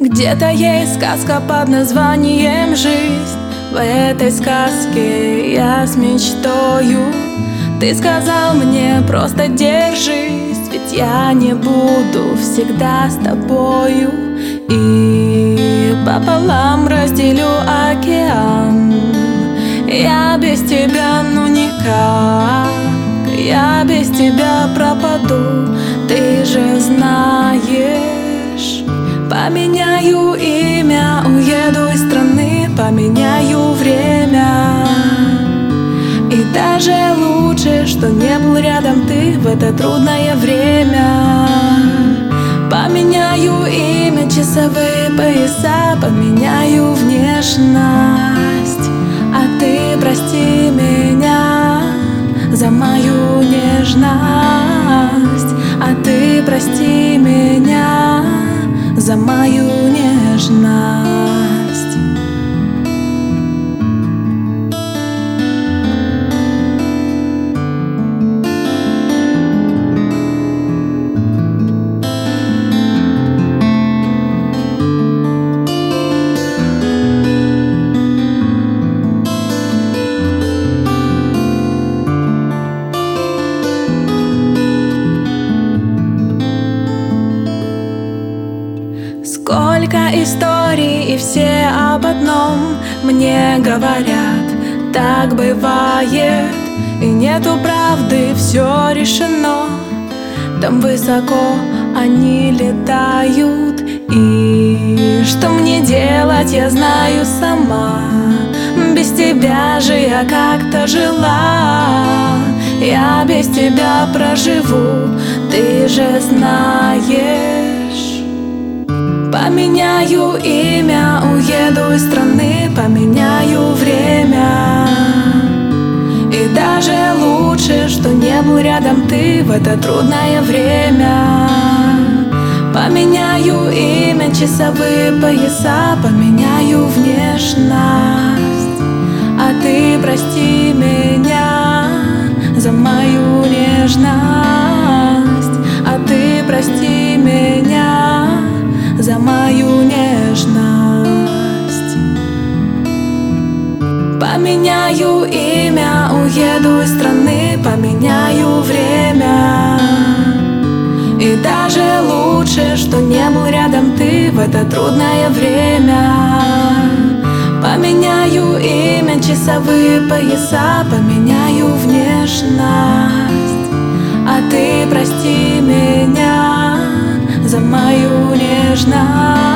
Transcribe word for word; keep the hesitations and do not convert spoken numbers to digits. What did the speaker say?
Где-то есть сказка под названием «Жизнь». В этой сказке я с мечтою. Ты сказал мне: просто держись, ведь я не буду всегда с тобою. И пополам разделю океан. Я без тебя ну никак, я без тебя пропаду, ты же знаешь. Поменяю имя, уеду из страны, поменяю время. И даже лучше, что не был рядом ты в это трудное время. Поменяю имя, часовые пояса, поменяю внешность. А ты прости меня за мою нежность. А ты прости меня за мою нежность. Сколько историй, и все об одном мне говорят: так бывает, и нету правды, все решено. Там высоко они летают, и что мне делать, я знаю сама. Без тебя же я как-то жила, я без тебя проживу, ты же знаешь. Поменяю имя, уеду из страны, поменяю время. И даже лучше, что не был рядом ты в это трудное время. Поменяю имя, часовые пояса, поменяю внешность. А ты прости меня за мою нежность. А ты прости меня за мою нежность. Поменяю имя, уеду из страны, поменяю время. И даже лучше, что не был рядом ты в это трудное время. Поменяю имя, часовые пояса, поменяю внешность. А ты прости меня за мою нежность.